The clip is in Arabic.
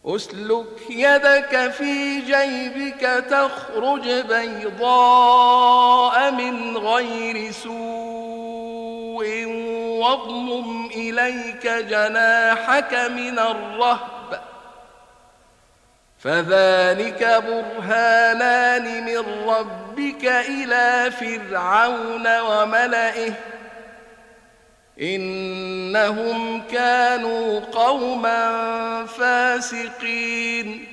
أسلك يدك في جيبك تخرج بيضاء من غير سوء واضمم إليك جناحك من الرهب فذلك برهانان من ربك إلى فرعون وملئه إنهم كانوا قوما فاسقين